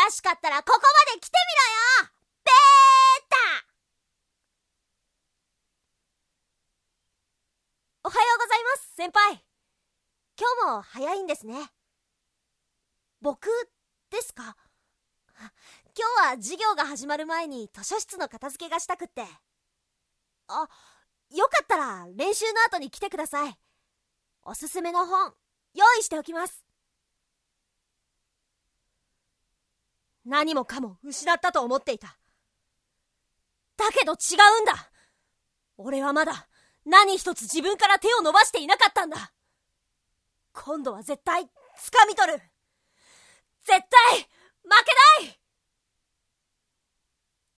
悔しかったらここまで来てみろよ、ベータ。おはようございます、先輩。今日も早いんですね。僕ですか？今日は授業が始まる前に図書室の片付けがしたくって。あ、よかったら練習の後に来てください。おすすめの本用意しておきます。何もかも失ったと思っていた。だけど違うんだ。俺はまだ何一つ自分から手を伸ばしていなかったんだ。今度は絶対掴み取る。絶対負けない。